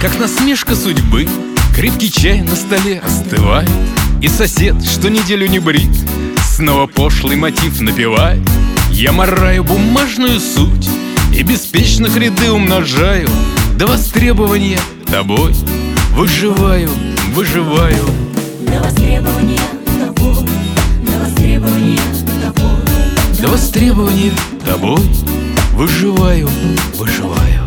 как насмешка судьбы. Крепкий чай на столе остывает, и сосед, что неделю не брит, снова пошлый мотив напевает. Я мараю бумажную суть и беспечных ряды умножаю. До востребования тобой выживаю, выживаю. До востребования тобой, до востребования тобой, до востребования тобой выживаю, выживаю.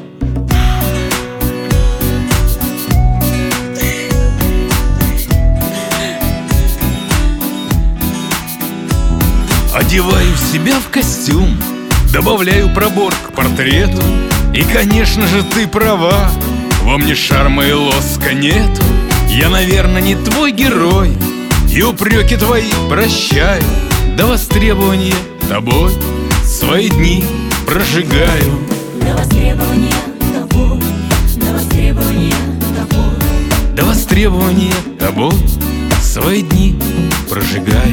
Одеваю себя в костюм, добавляю пробор к портрету. И, конечно же, ты права, во мне шарма и лоска нету. Я, наверное, не твой герой, и упреки твои прощаю. До востребования тобой свои дни прожигаю. до востребования тобой, до востребования тобой, до востребования тобой свои дни прожигаю.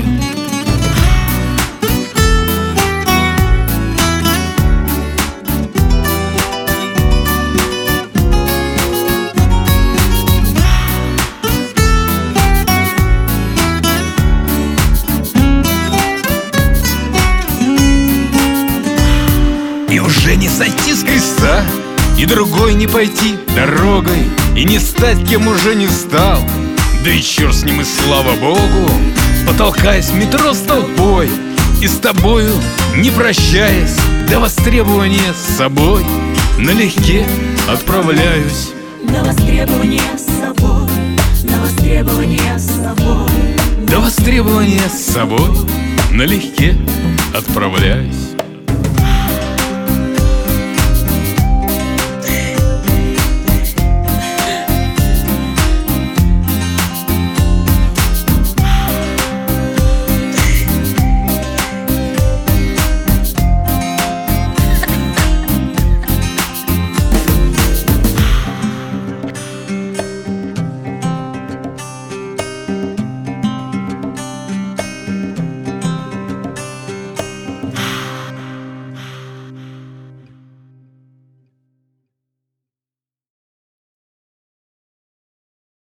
И уже не сойти с креста, и другой не пойти дорогой, и не стать кем уже не стал. Да и черт с ним, и слава богу. Потолкаясь в метро с толпой, и с тобою не прощаясь, до востребования с собой налегке отправляюсь. до востребования с собой, до востребования с собой, до востребования с собой налегке отправляюсь.